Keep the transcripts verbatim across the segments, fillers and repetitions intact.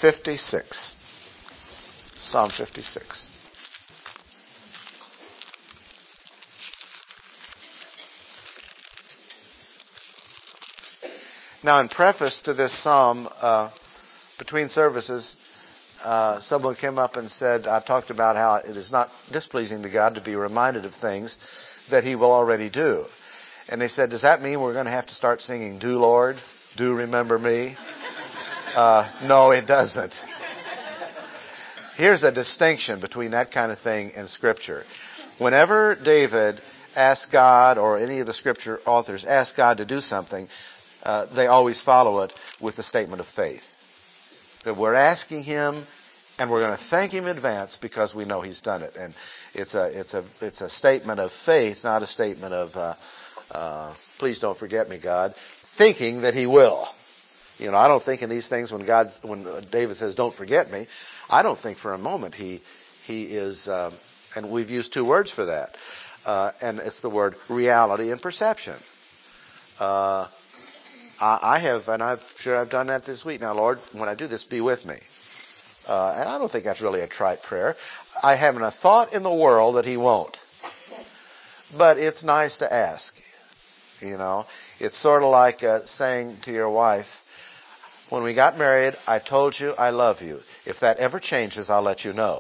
fifty-six. Psalm fifty-six. Now, in preface to this psalm, uh, between services, uh, someone came up and said, I talked about how it is not displeasing to God to be reminded of things that He will already do. And they said, does that mean we're going to have to start singing, Do Lord, Do Remember Me? Uh, no, it doesn't. Here's a distinction between that kind of thing and Scripture. Whenever David asked God, or any of the Scripture authors asked God to do something, uh, they always follow it with the statement of faith. That we're asking Him, and we're going to thank Him in advance because we know He's done it. And it's a it's a it's a statement of faith, not a statement of uh, uh, please don't forget me, God, thinking that He will. You know, I don't think in these things when God, when David says, "Don't forget me," I don't think for a moment he he is. Um, and we've used two words for that, uh, and it's the word reality and perception. Uh, I, I have, and I'm sure I've done that this week. Now, Lord, when I do this, be with me. Uh, and I don't think that's really a trite prayer. I haven't a thought in the world that He won't. But it's nice to ask. You know, it's sort of like uh, saying to your wife, when we got married, I told you I love you. If that ever changes, I'll let you know.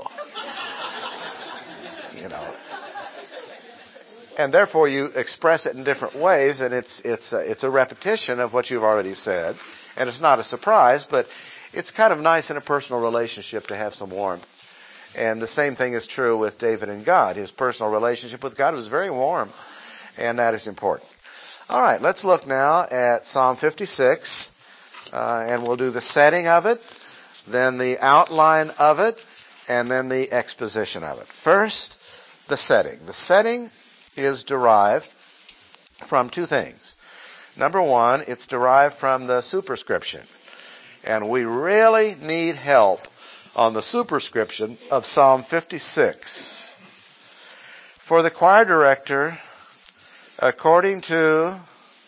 You know. And therefore you express it in different ways, and it's it's a, it's a repetition of what you've already said. And it's not a surprise, but it's kind of nice in a personal relationship to have some warmth. And the same thing is true with David and God. His personal relationship with God was very warm, and that is important. All right, let's look now at Psalm fifty-six, uh, and we'll do the setting of it, then the outline of it, and then the exposition of it. First, the setting. The setting is derived from two things. Number one, it's derived from the superscription. And we really need help on the superscription of Psalm fifty-six. For the choir director, according to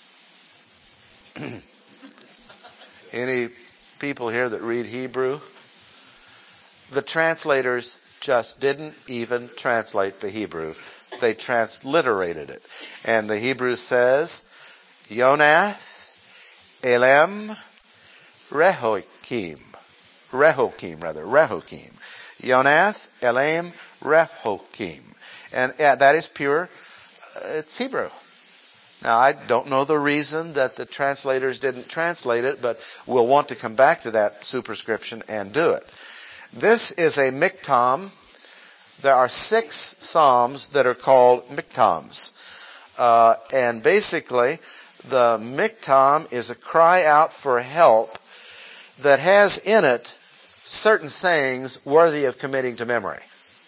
any people here that read Hebrew, the translators just didn't even translate the Hebrew. They transliterated it. And the Hebrew says, Yonath, Elem, Rehokim. Rehokim, rather. Rehokim. Yonath, Elam, Rehokim. And uh, that is pure, uh, it's Hebrew. Now, I don't know the reason that the translators didn't translate it, but we'll want to come back to that superscription and do it. This is a miktam. There are six psalms that are called miktams. Uh, and basically, the miktam is a cry out for help that has in it certain sayings worthy of committing to memory.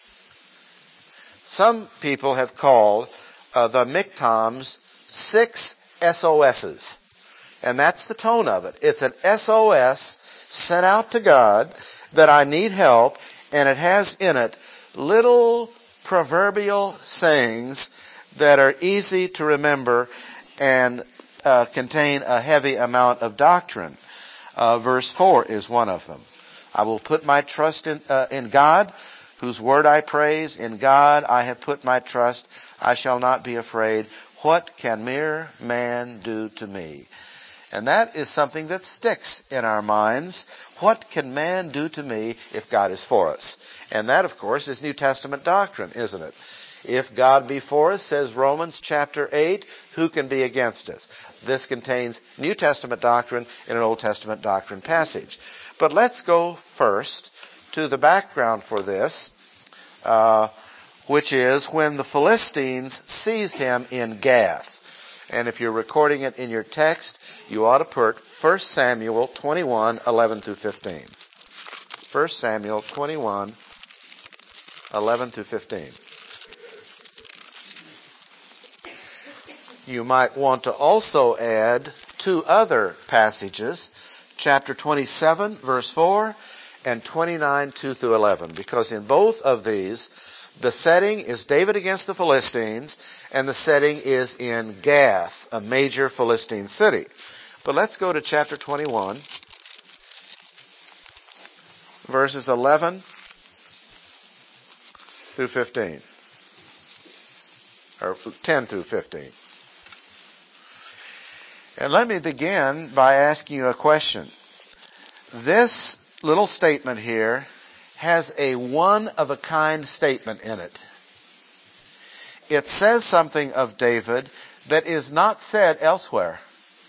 Some people have called uh, the miktams six S O S's. And that's the tone of it. It's an S O S sent out to God that I need help, and it has in it little proverbial sayings that are easy to remember and uh, contain a heavy amount of doctrine. Uh, verse four is one of them. I will put my trust in, uh, in God, whose word I praise. In God I have put my trust. I shall not be afraid. What can mere man do to me? And that is something that sticks in our minds. What can man do to me if God is for us? And that, of course, is New Testament doctrine, isn't it? If God be for us, says Romans chapter eight, who can be against us? This contains New Testament doctrine in an Old Testament doctrine passage. But let's go first to the background for this, uh, which is when the Philistines seized him in Gath. And if you're recording it in your text, you ought to put First Samuel twenty-one, eleven through fifteen. First Samuel twenty-one, eleven through fifteen. You might want to also add two other passages, chapter twenty-seven, verse four, and twenty-nine, two through eleven, because in both of these, the setting is David against the Philistines, and the setting is in Gath, a major Philistine city. But let's go to chapter twenty-one. verses eleven through fifteen. Or ten through fifteen. And let me begin by asking you a question. This little statement here has a one-of-a-kind statement in it. It says something of David that is not said elsewhere.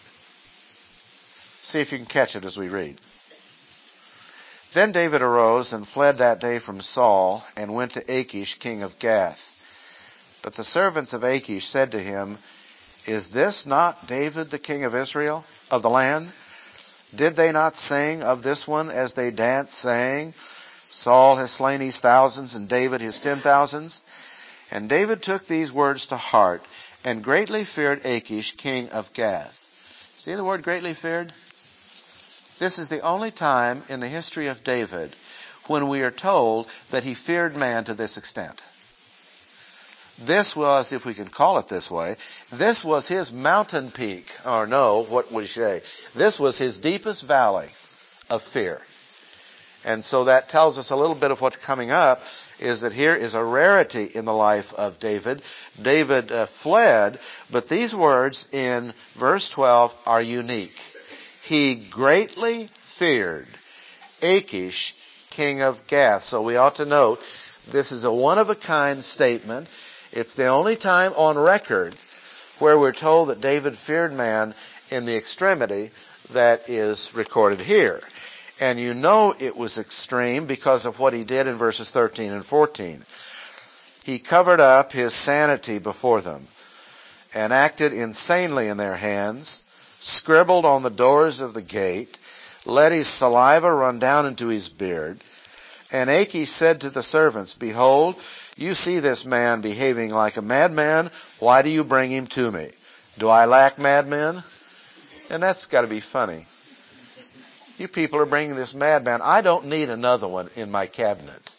See if you can catch it as we read. Then David arose and fled that day from Saul and went to Achish, king of Gath. But the servants of Achish said to him, Is this not David, the king of Israel, of the land? Did they not sing of this one as they danced, saying, Saul has slain his thousands and David his ten thousands? And David took these words to heart and greatly feared Achish, king of Gath. See the word greatly feared? This is the only time in the history of David when we are told that he feared man to this extent. This was, if we can call it this way, this was his mountain peak, or no, what would you say? This was his deepest valley of fear. And so that tells us a little bit of what's coming up, is that here is a rarity in the life of David. David uh, fled, but these words in verse twelve are unique. He greatly feared Achish, king of Gath. So we ought to note, this is a one-of-a-kind statement. It's the only time on record where we're told that David feared man in the extremity that is recorded here. And you know it was extreme because of what he did in verses thirteen and fourteen. He covered up his sanity before them and acted insanely in their hands, scribbled on the doors of the gate, let his saliva run down into his beard. And Achish said to the servants, Behold, you see this man behaving like a madman. Why do you bring him to me? Do I lack madmen? And that's got to be funny. You people are bringing this madman. I don't need another one in my cabinet.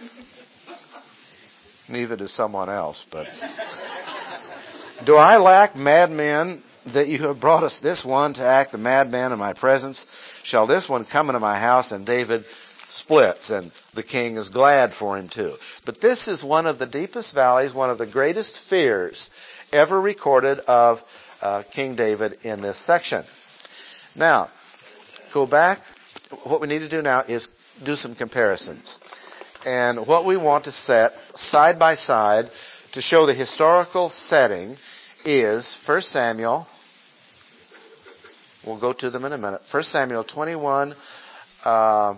Neither does someone else, but do I lack madmen that you have brought us this one to act the madman in my presence? Shall this one come into my house? And David splits, and the king is glad for him too. But this is one of the deepest valleys, one of the greatest fears ever recorded of uh, King David in this section. Now, go back. What we need to do now is do some comparisons. And what we want to set side by side to show the historical setting is First Samuel. We'll go to them in a minute. First Samuel twenty-one, uh,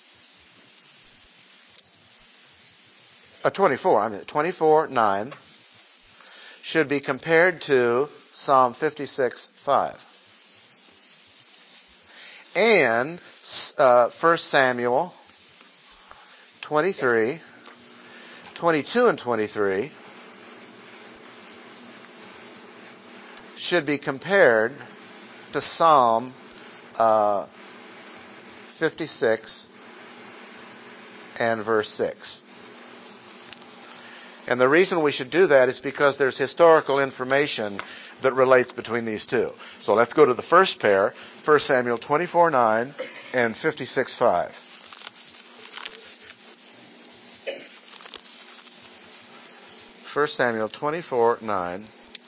uh, twenty-four, I mean twenty-four, nine, should be compared to Psalm fifty-six, five. And uh, First Samuel twenty-three, twenty-two and twenty-three should be compared to Psalm uh, fifty-six and verse six. And the reason we should do that is because there's historical information that relates between these two. So let's go to the first pair, First Samuel twenty-four, nine and fifty-six, five. First Samuel twenty-four, nine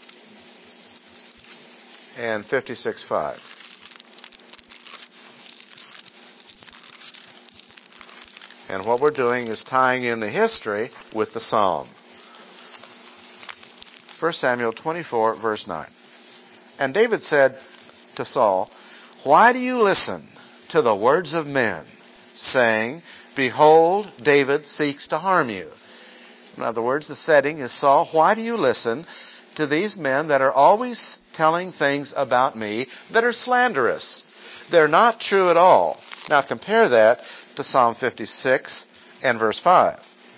and fifty-six, five. And what we're doing is tying in the history with the psalm. First Samuel twenty-four, verse nine. And David said to Saul, Why do you listen to the words of men, saying, Behold, David seeks to harm you? In other words, the setting is, Saul, why do you listen to these men that are always telling things about me that are slanderous? They're not true at all. Now compare that to Psalm fifty-six and verse five.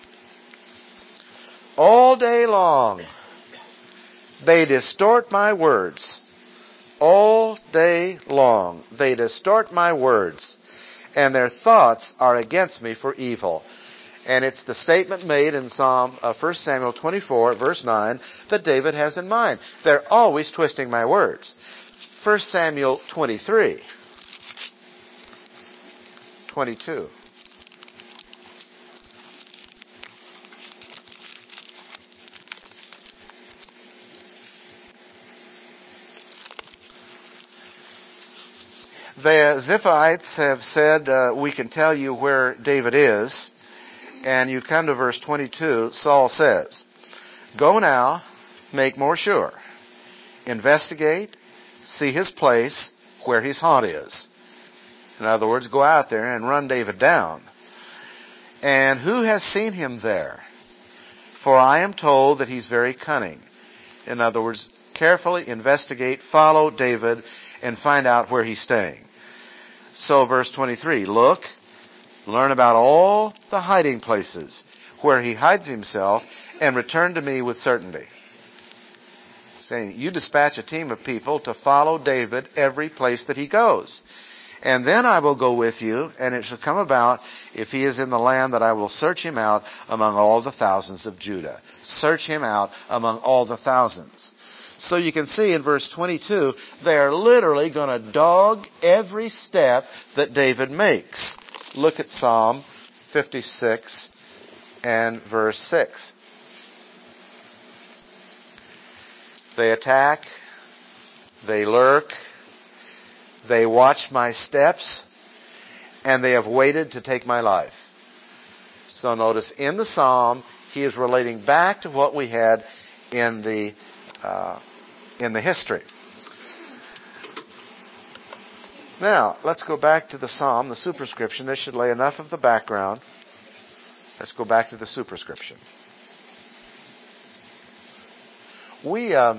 All day long they distort my words. All day long they distort my words, and their thoughts are against me for evil. And it's the statement made in Psalm uh, First Samuel twenty-four, verse nine, that David has in mind. They're always twisting my words. First Samuel twenty-three, twenty-two. The Ziphites have said, uh, we can tell you where David is. And you come to verse twenty-two, Saul says, go now, make more sure. Investigate, see his place, where his haunt is. In other words, go out there and run David down. And who has seen him there? For I am told that he's very cunning. In other words, carefully investigate, follow David, and find out where he's staying. So verse twenty-three, look, learn about all the hiding places where he hides himself, and return to me with certainty. Saying, you dispatch a team of people to follow David every place that he goes. And then I will go with you, and it shall come about, if he is in the land, that I will search him out among all the thousands of Judah. Search him out among all the thousands. So you can see in verse twenty-two, they are literally going to dog every step that David makes. Look at Psalm fifty-six and verse six. They attack, they lurk, they watch my steps, and they have waited to take my life. So notice in the psalm, he is relating back to what we had in the uh, in the history. Now, let's go back to the psalm, the superscription. This should lay enough of the background. Let's go back to the superscription. We, um,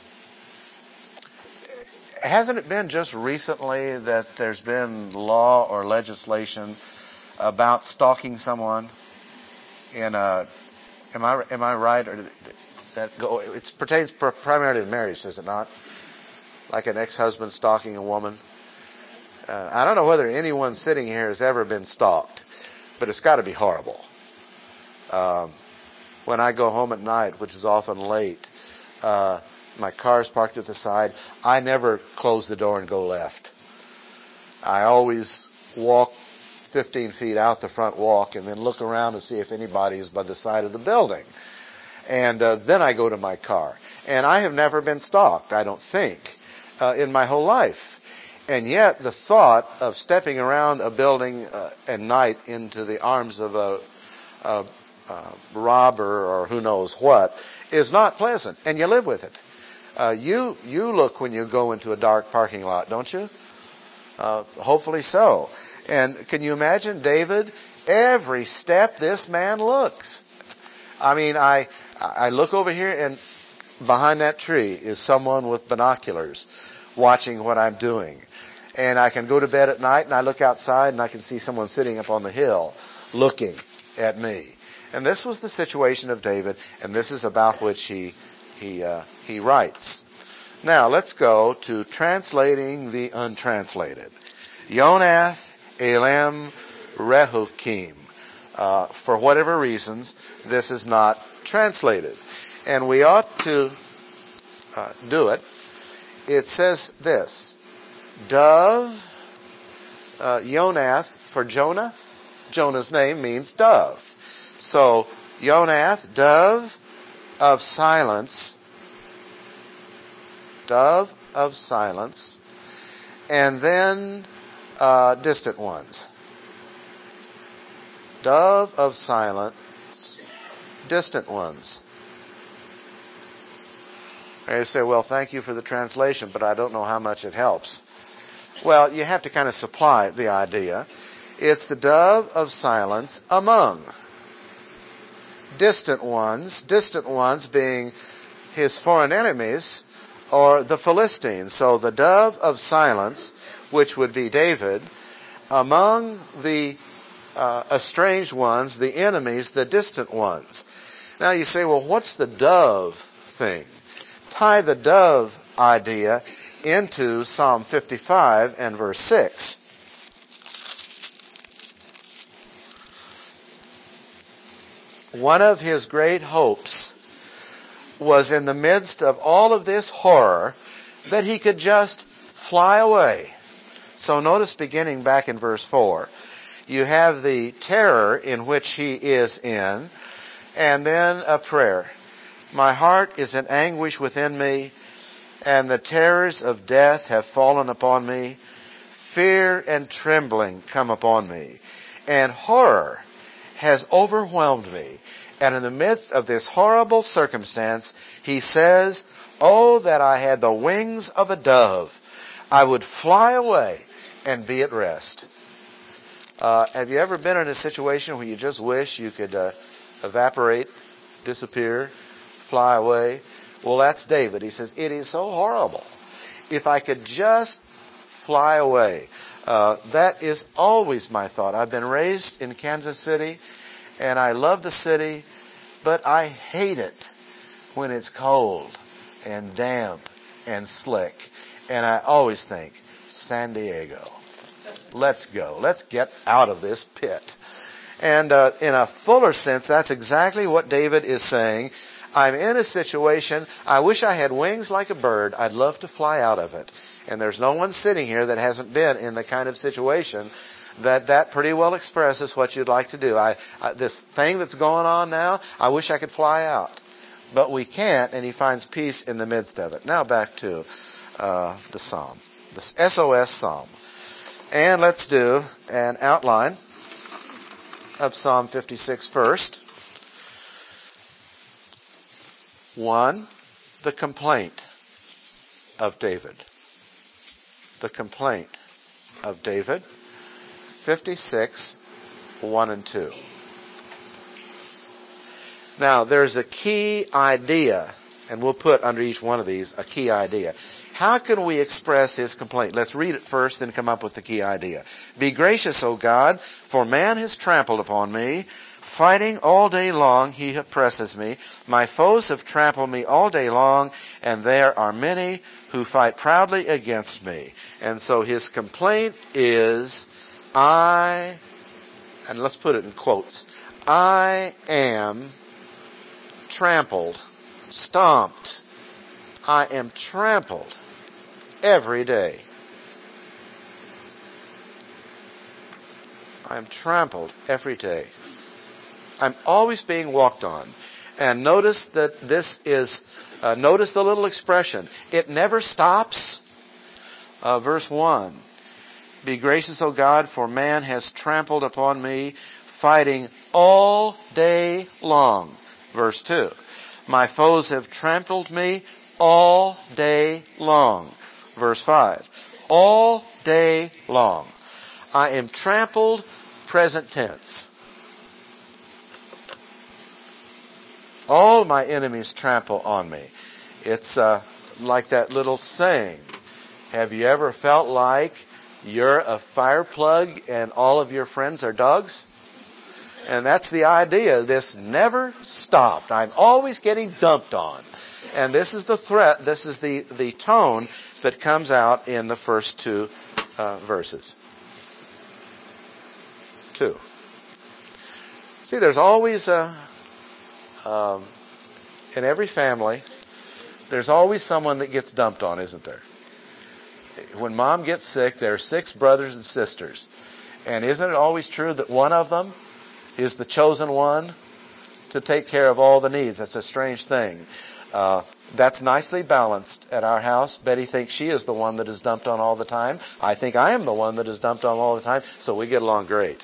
hasn't it been just recently that there's been law or legislation about stalking someone in a, am I, am I right? Or that go, it pertains primarily to marriage, does it not? Like an ex-husband stalking a woman. Uh, I don't know whether anyone sitting here has ever been stalked, but it's got to be horrible. Um, when I go home at night, which is often late, uh, my car's parked at the side, I never close the door and go left. I always walk fifteen feet out the front walk and then look around to see if anybody is by the side of the building. And uh, then I go to my car. And I have never been stalked, I don't think, uh, in my whole life. And yet the thought of stepping around a building uh, at night into the arms of a, a, a robber or who knows what is not pleasant. And you live with it. Uh, you, you look when you go into a dark parking lot, don't you? Uh, hopefully so. And can you imagine David? Every step this man looks. I mean, I, I look over here and behind that tree is someone with binoculars watching what I'm doing. And I can go to bed at night and I look outside and I can see someone sitting up on the hill looking at me. And this was the situation of David, and this is about which he he uh, he writes. Now let's go to translating the untranslated. Yonath Elam Rehukim. Uh, for whatever reasons, this is not translated, and we ought to uh, do it. It says this: dove, uh, Yonath for Jonah. Jonah's name means dove. So, Yonath, dove of silence, dove of silence, and then uh, distant ones. Dove of silence, distant ones. And you say, well, thank you for the translation, but I don't know how much it helps. Well, you have to kind of supply the idea. It's the dove of silence among distant ones, distant ones being his foreign enemies or the Philistines. So the dove of silence, which would be David, among the uh, estranged ones, the enemies, the distant ones. Now you say, well, what's the dove thing? Tie the dove idea into Psalm fifty-five and verse six. One of his great hopes was in the midst of all of this horror that he could just fly away. So notice beginning back in verse four, you have the terror in which he is in, and then a prayer. My heart is in anguish within me, and the terrors of death have fallen upon me. fear and trembling come upon me, and horror has overwhelmed me. And in the midst of this horrible circumstance, he says, oh, that I had the wings of a dove. I would fly away and be at rest. Uh, have you ever been in a situation where you just wish you could uh, evaporate, disappear, fly away? Well, that's David. He says, it is so horrible. If I could just fly away. Uh, that is always my thought. I've been raised in Kansas City, and I love the city, but I hate it when it's cold and damp and slick. And I always think, San Diego, let's go. Let's get out of this pit. And uh, in a fuller sense, that's exactly what David is saying. I'm in a situation, I wish I had wings like a bird. I'd love to fly out of it. And there's no one sitting here that hasn't been in the kind of situation that that pretty well expresses what you'd like to do. I, I this thing that's going on now, I wish I could fly out. But we can't, and he finds peace in the midst of it. Now back to uh, the psalm, this S O S psalm. And let's do an outline of Psalm fifty-six first. One, the complaint of David. The complaint of David. fifty-six, one and two. Now, there's a key idea, and we'll put under each one of these a key idea. How can we express his complaint? Let's read it first, then come up with the key idea. Be gracious, O God, for man has trampled upon me. Fighting all day long, he oppresses me. My foes have trampled me all day long, and there are many who fight proudly against me. And so his complaint is, I, and let's put it in quotes, I am trampled, stomped. I am trampled every day. I am trampled every day. I'm always being walked on. And notice that this is, uh, notice the little expression. It never stops. Uh, verse one. Be gracious, O God, for man has trampled upon me, fighting all day long. Verse two. My foes have trampled me all day long. Verse five. All day long. I am trampled, present tense. All my enemies trample on me. It's uh, like that little saying. Have you ever felt like you're a fire plug and all of your friends are dogs? And that's the idea. This never stopped. I'm always getting dumped on. And this is the threat, this is the, the tone that comes out in the first two uh, verses. Two. See, there's always a... Um, in every family, there's always someone that gets dumped on, isn't there? When mom gets sick, there are six brothers and sisters. And isn't it always true that one of them is the chosen one to take care of all the needs? That's a strange thing. Uh, that's nicely balanced at our house. Betty thinks she is the one that is dumped on all the time. I think I am the one that is dumped on all the time, so we get along great.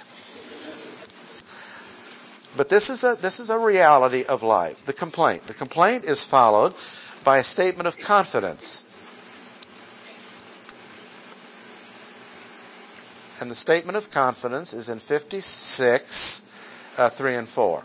But this is a, this is a reality of life. The complaint. The complaint is followed by a statement of confidence. And the statement of confidence is in fifty-six, uh, three and four.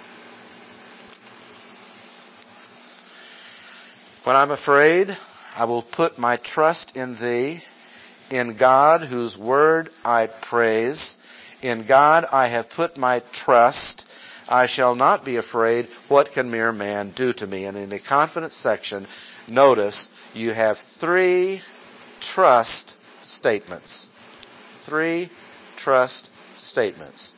When I'm afraid, I will put my trust in thee. In God, whose word I praise. In God I have put my trust. I shall not be afraid. What can mere man do to me? And in the confidence section, notice you have three trust statements. Three trust statements.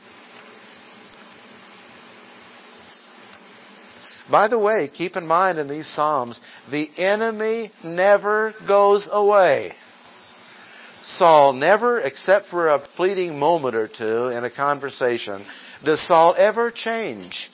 By the way, keep in mind in these Psalms, the enemy never goes away. Saul never, except for a fleeting moment or two in a conversation, does Saul ever change.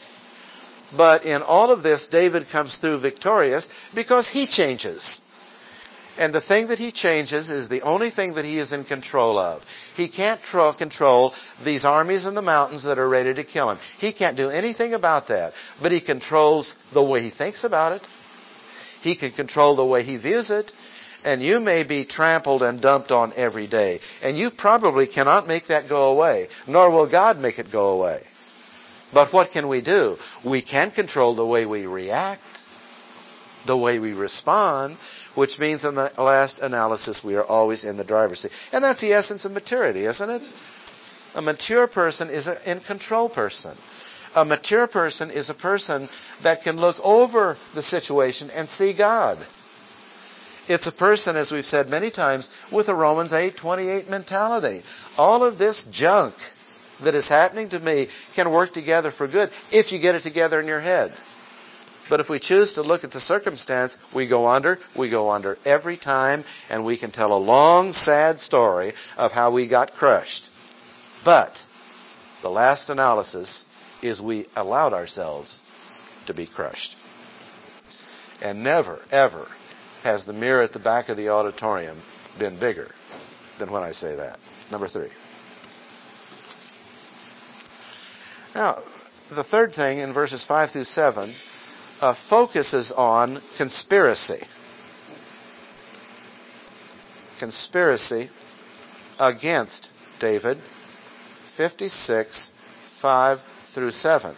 But in all of this, David comes through victorious because he changes. And the thing that he changes is the only thing that he is in control of. He can't tro- control these armies in the mountains that are ready to kill him. He can't do anything about that. But he controls the way he thinks about it. He can control the way he views it. And you may be trampled and dumped on every day. And you probably cannot make that go away. Nor will God make it go away. But what can we do? We can control the way we react, the way we respond, which means in the last analysis we are always in the driver's seat. And that's the essence of maturity, isn't it? A mature person is an in-control person. A mature person is a person that can look over the situation and see God. It's a person, as we've said many times, with a Romans eight twenty-eight mentality. All of this junk that is happening to me can work together for good if you get it together in your head. But if we choose to look at the circumstance, we go under, we go under every time, and we can tell a long, sad story of how we got crushed. But the last analysis is we allowed ourselves to be crushed. And never, ever has the mirror at the back of the auditorium been bigger than when I say that. Number three. Now, the third thing in verses five through seven uh, focuses on conspiracy. Conspiracy against David, fifty-six, five through seven.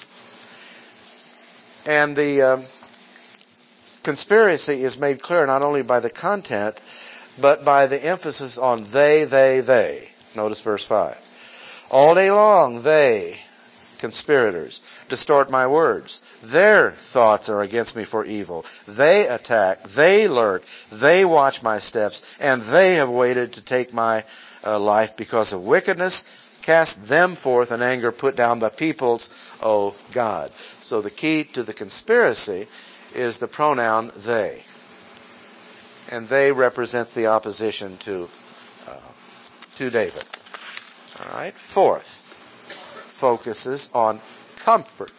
And the um, conspiracy is made clear not only by the content, but by the emphasis on they, they, they. Notice verse five. All day long they, conspirators, distort my words. Their thoughts are against me for evil. They attack, they lurk, they watch my steps, and they have waited to take my uh, life because of wickedness. Cast them forth in anger, put down the peoples, O God. So the key to the conspiracy is the pronoun they. And they represents the opposition to uh, to David. All right. Fourth, focuses on comfort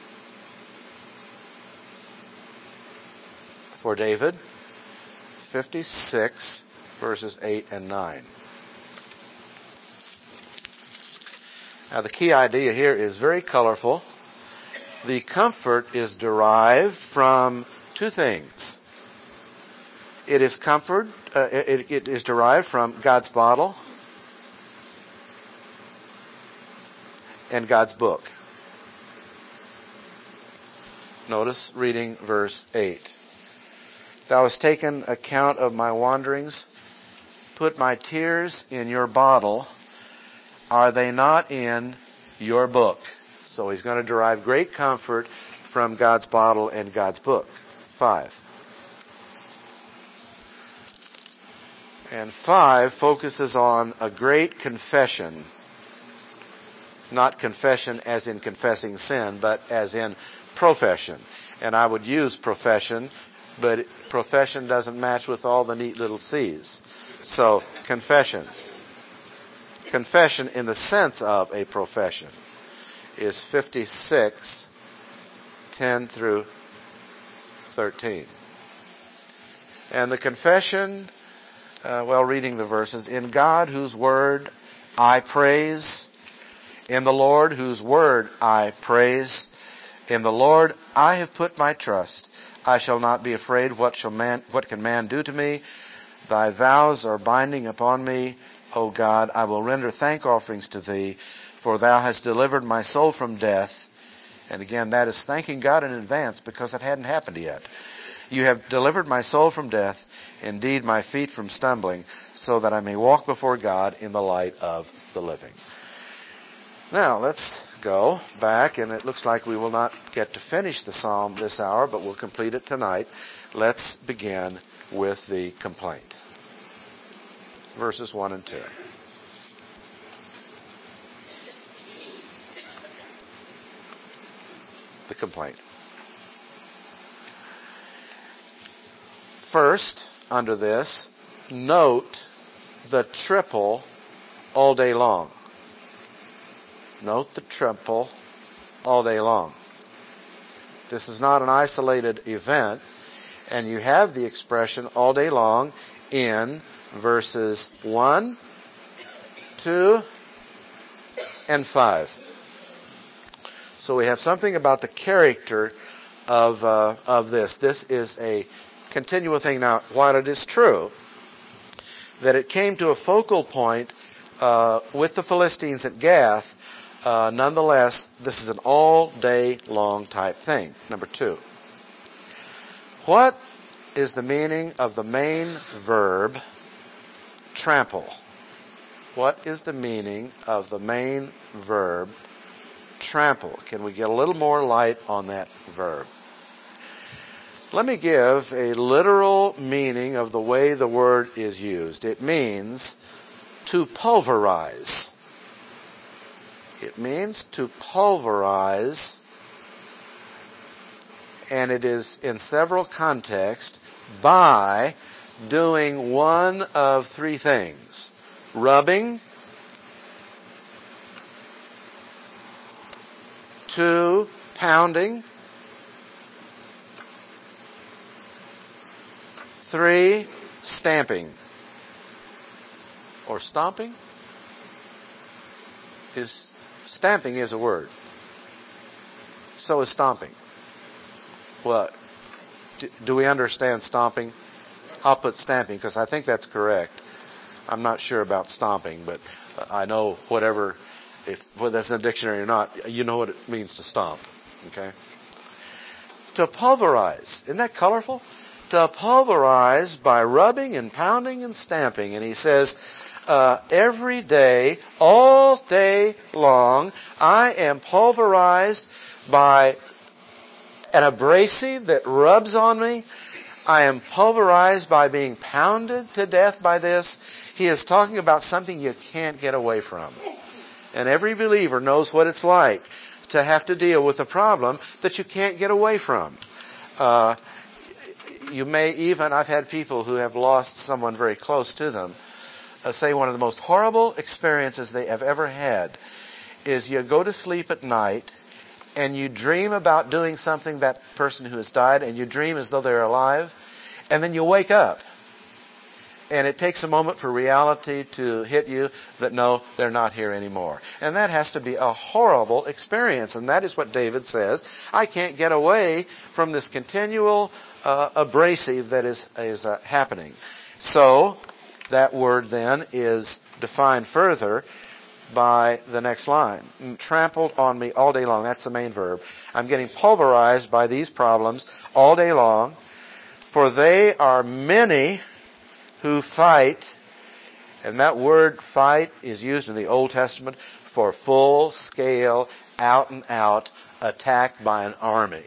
for David, fifty-six, verses eight and nine. Now the key idea here is very colorful. The comfort is derived from two things. It is comfort, uh, it, it is derived from God's bottle and God's book. Notice reading verse eight. Thou hast taken account of my wanderings, put my tears in your bottle. Are they not in your book? So he's going to derive great comfort from God's bottle and God's book. Five. And five focuses on a great confession. Not confession as in confessing sin, but as in profession. And I would use profession, but profession doesn't match with all the neat little C's. So, confession. Confession in the sense of a profession is fifty-six, ten through thirteen. And the confession, uh, well, reading the verses, in God whose word I praise, in the Lord whose word I praise, in the Lord I have put my trust. I shall not be afraid. What shall man, what can man do to me? Thy vows are binding upon me. O God, I will render thank offerings to thee, for thou hast delivered my soul from death. And again, that is thanking God in advance because it hadn't happened yet. You have delivered my soul from death, indeed my feet from stumbling, so that I may walk before God in the light of the living. Now, let's go back, and it looks like we will not get to finish the psalm this hour, but we'll complete it tonight. Let's begin with the complaint. Verses one and two. The complaint. First, under this, note the triple all day long. Note the triple all day long. This is not an isolated event, And you have the expression all day long in verses one, two, and five. So we have something about the character of uh, of this. This is a continual thing. Now, while it is true that it came to a focal point uh, with the Philistines at Gath, uh, nonetheless, this is an all-day long type thing. Number two. What is the meaning of the main verb trample? What is the meaning of the main verb trample? Can we get a little more light on that verb? Let me give a literal meaning of the way the word is used. It means to pulverize. It means to pulverize, and it is in several contexts by doing one of three things. Rubbing, two, pounding, three, stamping. Or stomping? Is stamping is a word. So is stomping. What? Do, do we understand stomping? I'll put stamping because I think that's correct. I'm not sure about stomping, but I know whatever, if whether that's in the dictionary or not, you know what it means to stomp. Okay? To pulverize. Isn't that colorful? To pulverize by rubbing and pounding and stamping. And he says, uh, every day, all day long, I am pulverized by an abrasive that rubs on me. I am pulverized by being pounded to death by this. He is talking about something you can't get away from. And every believer knows what it's like to have to deal with a problem that you can't get away from. Uh, you may even, I've had people who have lost someone very close to them, uh, say one of the most horrible experiences they have ever had is you go to sleep at night and you dream about doing something that person who has died, and you dream as though they're alive, and then you wake up. And it takes a moment for reality to hit you that no, they're not here anymore. And that has to be a horrible experience. And that is what David says. I can't get away from this continual uh, abrasive that is, is uh, happening. So that word then is defined further by the next line. Trampled on me all day long. That's the main verb. I'm getting pulverized by these problems all day long. For they are many who fight, and that word fight is used in the Old Testament for full-scale, out-and-out attack by an army.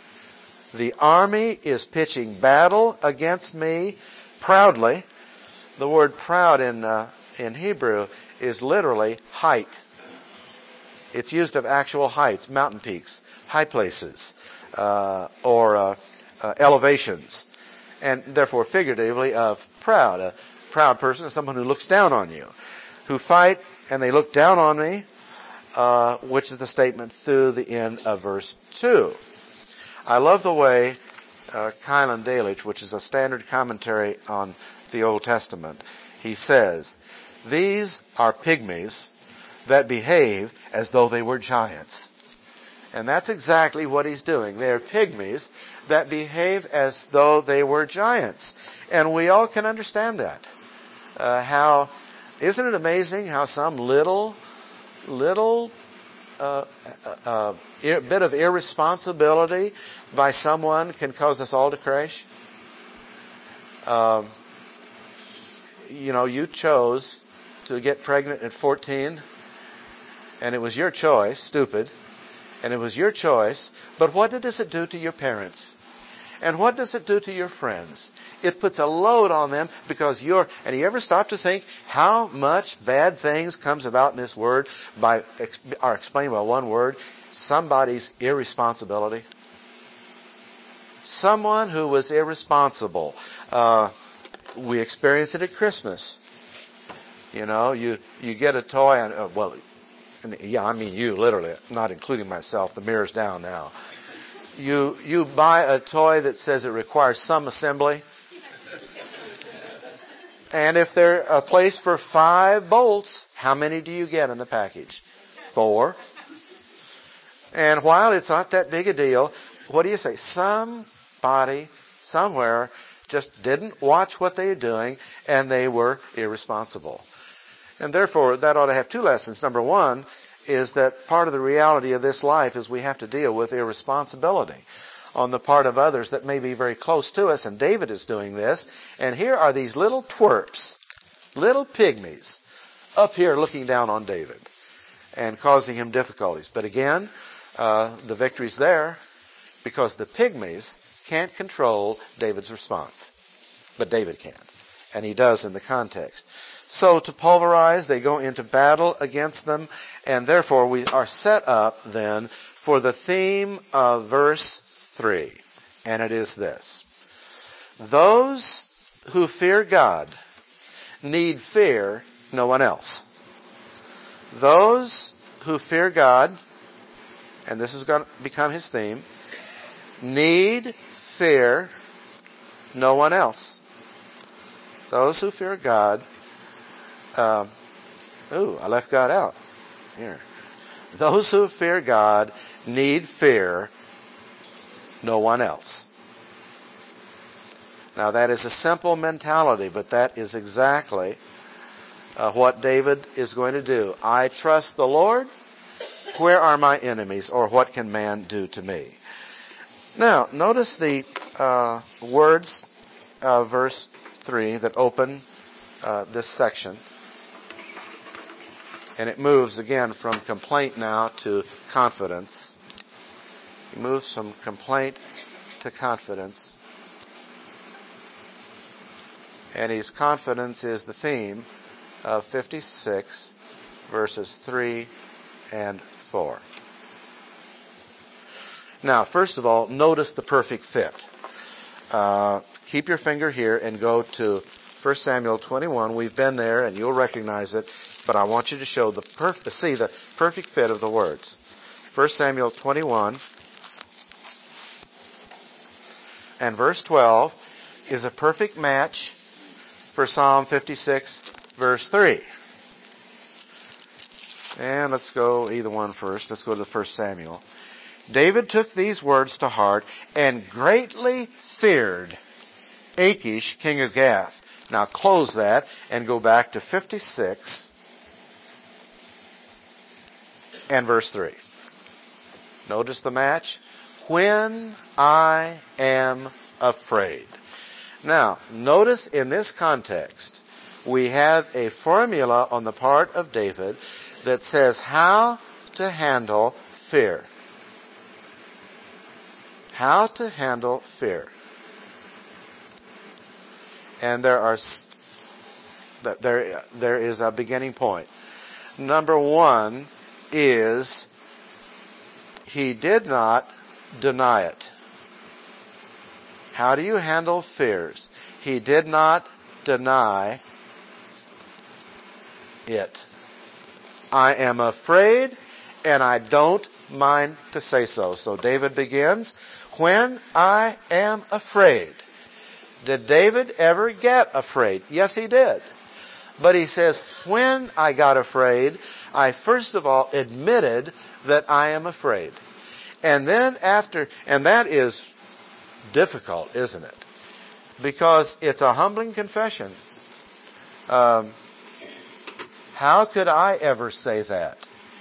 The army is pitching battle against me proudly. The word proud in uh, in Hebrew is literally height. It's used of actual heights, mountain peaks, high places, uh, or uh, uh, elevations, and therefore figuratively of proud. A proud person is someone who looks down on you, who fight and they look down on me, uh, which is the statement through the end of verse two. I love the way uh, Kylan Delitzsch, which is a standard commentary on the Old Testament, he says, these are pygmies that behave as though they were giants. And that's exactly what he's doing. They're pygmies that behave as though they were giants. And we all can understand that. Uh, how, isn't it amazing how some little, little uh, uh, uh, bit of irresponsibility by someone can cause us all to crash? Um, you know, you chose to get pregnant at fourteen, and it was your choice, stupid, and it was your choice, but what does it do to your parents? And what does it do to your friends? It puts a load on them because you're, and you ever stop to think how much bad things comes about in this word by, are explained by one word, somebody's irresponsibility? Someone who was irresponsible. Uh, we experience it at Christmas. You know, you, you get a toy and, uh, well, and yeah, I mean you, literally, not including myself. The mirror's down now. You, you buy a toy that says it requires some assembly. And if there's a place for five bolts, how many do you get in the package? Four. And while it's not that big a deal, what do you say? Somebody somewhere just didn't watch what they were doing, and they were irresponsible. And therefore, that ought to have two lessons. Number one is that part of the reality of this life is we have to deal with irresponsibility on the part of others that may be very close to us, and David is doing this. And here are these little twerps, little pygmies, up here looking down on David and causing him difficulties. But again, uh, the victory's there because the pygmies can't control David's response. But David can, and he does in the context. So to pulverize, they go into battle against them, and therefore we are set up then for the theme of verse three. And it is this: those who fear God need fear no one else. Those who fear God, and this is going to become his theme, need fear no one else. Those who fear God, um, ooh, I left God out. Here. Those who fear God need fear no one else. Now that is a simple mentality, but that is exactly uh, what David is going to do. I trust the Lord. Where are my enemies, or what can man do to me? Now, notice the uh, words of verse three that open uh, this section. And it moves again from complaint now to confidence. It moves from complaint to confidence. And his confidence is the theme of fifty-six, verses three and four. Now, first of all, notice the perfect fit. Uh, keep your finger here and go to First Samuel twenty-one. We've been there, and you'll recognize it. But I want you to show the perf- see the perfect fit of the words. First Samuel twenty-one and verse twelve is a perfect match for Psalm fifty-six, verse three. And let's go either one first. Let's go to First Samuel. David took these words to heart and greatly feared Achish, king of Gath. Now close that and go back to fifty-six and verse three. Notice the match. When I am afraid. Now, notice in this context, we have a formula on the part of David that says how to handle fear. How to handle fear. And there are, there, there is a beginning point. Number one is he did not deny it. How do you handle fears? He did not deny it. I am afraid, and I don't mind to say so. So David begins, when I am afraid. Did David ever get afraid? Yes, he did. But he says, when I got afraid, I first of all admitted that I am afraid. And then after, and that is difficult, isn't it? Because it's a humbling confession. Um, how could I ever say that?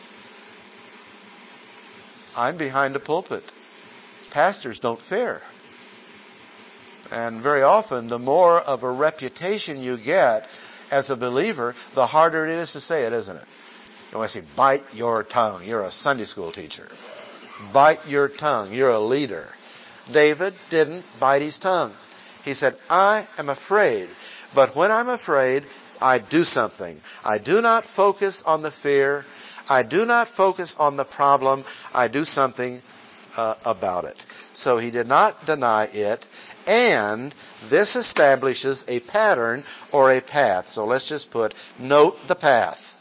I'm behind a pulpit. Pastors don't fear. And very often, the more of a reputation you get as a believer, the harder it is to say it, isn't it? You want to say, bite your tongue. You're a Sunday school teacher. Bite your tongue. You're a leader. David didn't bite his tongue. He said, I am afraid. But when I'm afraid, I do something. I do not focus on the fear. I do not focus on the problem. I do something uh, about it. So he did not deny it. And this establishes a pattern or a path. So let's just put, note the path.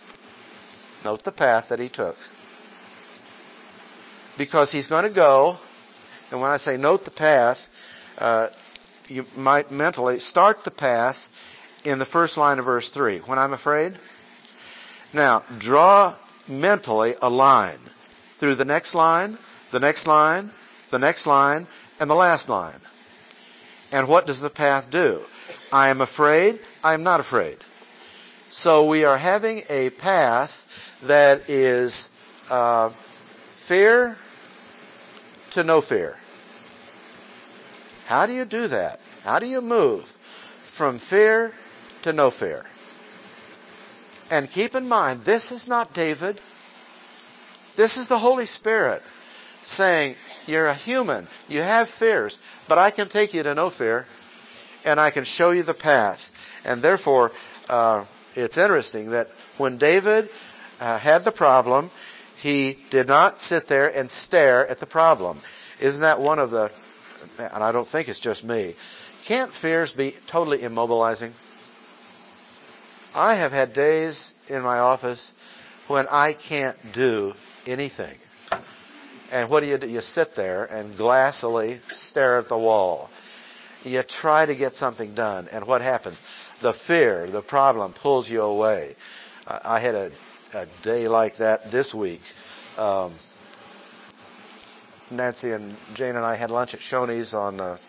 Note the path that he took. Because he's going to go And when I say note the path, uh, you might mentally start the path in the first line of verse three. When I'm afraid. Now, draw mentally a line through the next line, the next line, the next line, and the last line. And what does the path do? I am afraid, I am not afraid. So we are having a path that is uh, fear to no fear. How do you do that? How do you move from fear to no fear? And keep in mind, this is not David. This is the Holy Spirit saying, you're a human, you have fears, but I can take you to no fear, and I can show you the path. And therefore, uh, it's interesting that when David uh, had the problem, he did not sit there and stare at the problem. Isn't that one of the, and I don't think it's just me, can't fears be totally immobilizing? I have had days in my office when I can't do anything. And what do you do? You sit there and glassily stare at the wall. You try to get something done, and what happens? The fear, the problem pulls you away. I had a, a day like that this week. Um, Nancy and Jane and I had lunch at Shoney's on uh,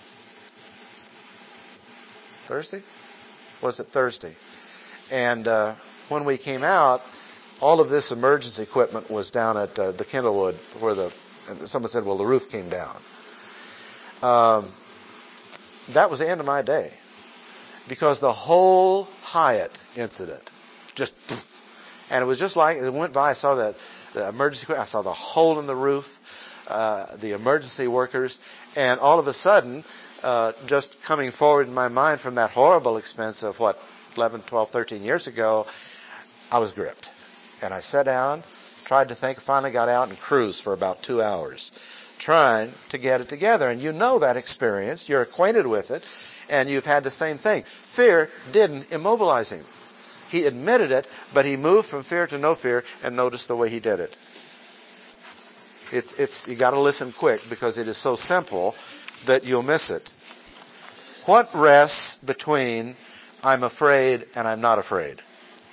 Thursday? Was it Thursday? And uh, when we came out, all of this emergency equipment was down at uh, the Kindlewood where the, and someone said, well, the roof came down. Um, that was the end of my day. Because the whole Hyatt incident just, and it was just like, it went by, I saw that, the emergency equipment, I saw the hole in the roof, uh, the emergency workers, and all of a sudden, uh, just coming forward in my mind from that horrible expense of what, eleven, twelve, thirteen years ago, I was gripped. And I sat down, tried to think, finally got out and cruised for about two hours, trying to get it together. And you know that experience. You're acquainted with it, and you've had the same thing. Fear didn't immobilize him. He admitted it, but he moved from fear to no fear, and notice the way he did it. It's, it's, you gotta listen quick because it is so simple that you'll miss it. What rests between I'm afraid and I'm not afraid?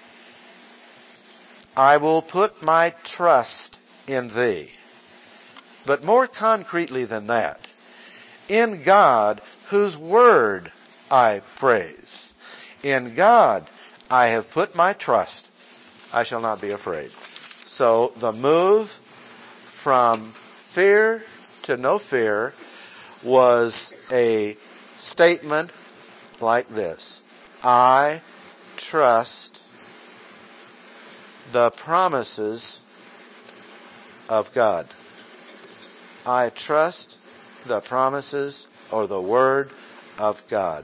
I will put my trust in thee. But more concretely than that, in God, whose word I praise. In God, I have put my trust. I shall not be afraid. So the move from fear to no fear was a statement like this. I trust the promises of God. I trust the promises or the word of God.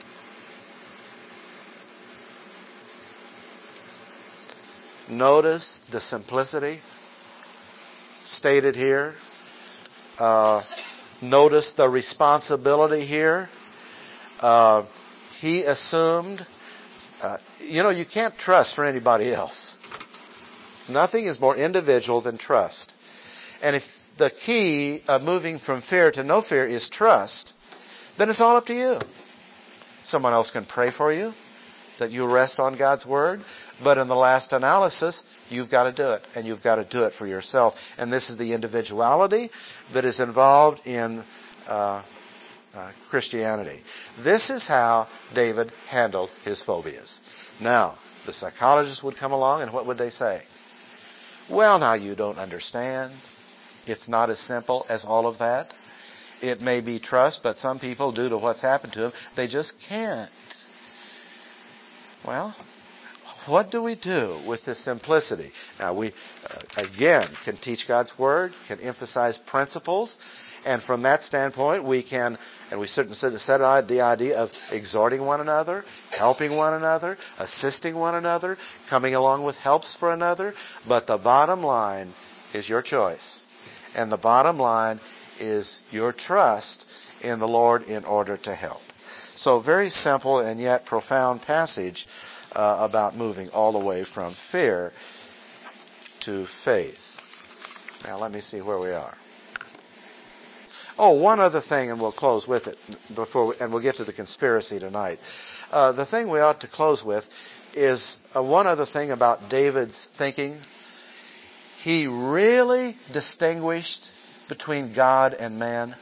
Notice the simplicity stated here. Uh, notice the responsibility here. Uh, he assumed, uh, you know, you can't trust for anybody else. Nothing is more individual than trust. And if the key of moving from fear to no fear is trust, then it's all up to you. Someone else can pray for you, that you rest on God's word, but in the last analysis, you've got to do it, and you've got to do it for yourself. And this is the individuality that is involved in uh, uh, Christianity. This is how David handled his phobias. Now, the psychologists would come along, and what would they say? Well, now you don't understand. It's not as simple as all of that. It may be trust, but some people, due to what's happened to them, they just can't. Well, what do we do with this simplicity? Now, we, uh, again, can teach God's word, can emphasize principles, and from that standpoint, we can, and we certainly set out the idea of exhorting one another, helping one another, assisting one another, coming along with helps for another, but the bottom line is your choice. And the bottom line is your trust in the Lord in order to help. So very simple and yet profound passage uh, about moving all the way from fear to faith. Now let me see where we are. Oh, one other thing, and we'll close with it before, we, and we'll get to the conspiracy tonight. Uh, the thing we ought to close with is uh, one other thing about David's thinking. He really distinguished between God and man.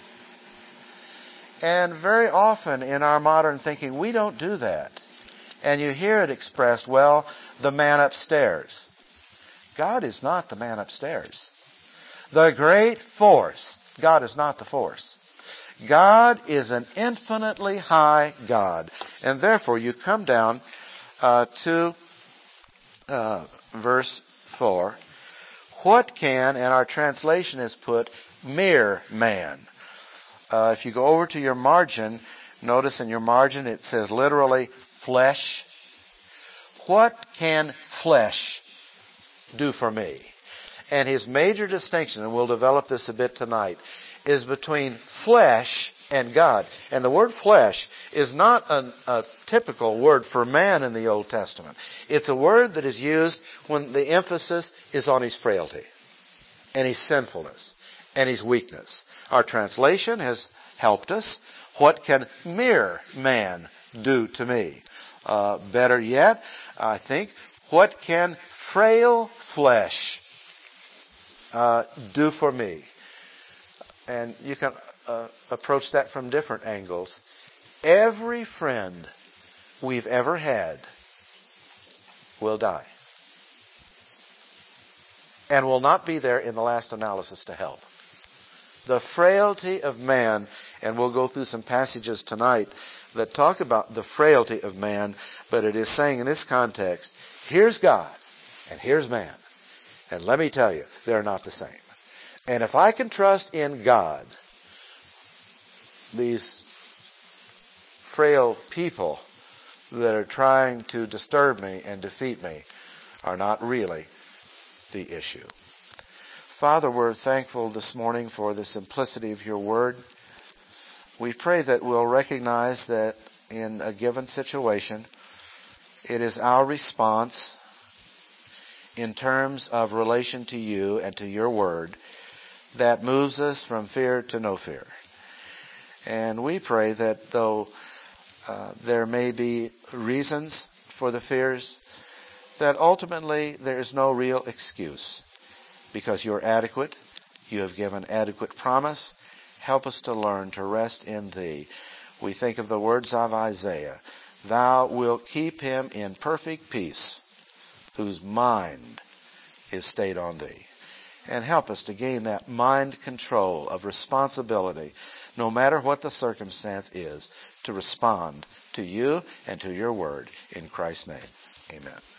And very often in our modern thinking, we don't do that. And you hear it expressed, well, the man upstairs. God is not the man upstairs. The great force. God is not the force. God is an infinitely high God. And therefore, you come down uh, to uh, verse four. What can, and our translation is put, mere man. Uh, if you go over to your margin, notice in your margin it says literally flesh. What can flesh do for me? And his major distinction, and we'll develop this a bit tonight, is between flesh and God. And the word flesh is not an, a typical word for man in the Old Testament. It's a word that is used when the emphasis is on his frailty and his sinfulness and his weakness. Our translation has helped us. What can mere man do to me? Uh, better yet, I think, what can frail flesh uh, do for me? And you can uh, approach that from different angles. Every friend we've ever had will die. And will not be there in the last analysis to help. The frailty of man, and we'll go through some passages tonight that talk about the frailty of man, but it is saying in this context, here's God and here's man. And let me tell you, they're not the same. And if I can trust in God, these frail people that are trying to disturb me and defeat me are not really the issue. Father, we're thankful this morning for the simplicity of your word. We pray that we'll recognize that in a given situation, it is our response in terms of relation to you and to your word that moves us from fear to no fear. And we pray that though uh, there may be reasons for the fears, that ultimately there is no real excuse because you're adequate. You have given adequate promise. Help us to learn to rest in thee. We think of the words of Isaiah. Thou wilt keep him in perfect peace, whose mind is stayed on thee. And help us to gain that mind control of responsibility, no matter what the circumstance is, to respond to you and to your word. In Christ's name, amen.